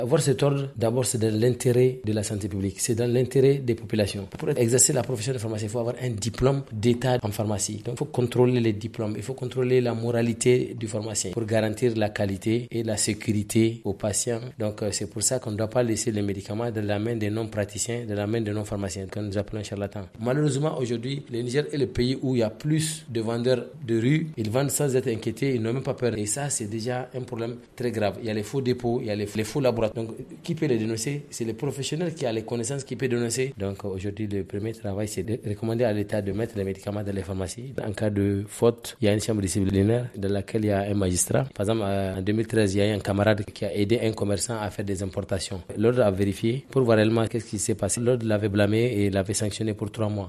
Avoir cet ordre, d'abord, c'est dans l'intérêt de la santé publique, c'est dans l'intérêt des populations. Pour exercer la profession de pharmacien, il faut avoir un diplôme d'état en pharmacie. Donc, il faut contrôler les diplômes, il faut contrôler la moralité du pharmacien pour garantir la qualité et la sécurité aux patients. Donc, c'est pour ça qu'on ne doit pas laisser les médicaments dans la main des non-praticiens, dans la main des non-pharmaciens, que nous appelons charlatans. Malheureusement, aujourd'hui, le Niger est le pays où il y a plus de vendeurs de rue. Ils vendent sans être inquiétés, ils n'ont même pas peur. Et ça, c'est déjà un problème très grave. Il y a les faux dépôts, il y a les faux laboratoires. Donc, qui peut les dénoncer? C'est les professionnels qui ont les connaissances qui peuvent dénoncer. Donc, aujourd'hui, le premier travail, c'est de recommander à l'État de mettre les médicaments dans les pharmacies. En cas de faute, il y a une chambre disciplinaire dans laquelle il y a un magistrat. Par exemple, en 2013, il y a un camarade qui a aidé un commerçant à faire des importations. L'ordre a vérifié pour voir réellement qu'est-ce qui s'est passé. L'ordre l'avait blâmé et l'avait sanctionné pour 3 mois.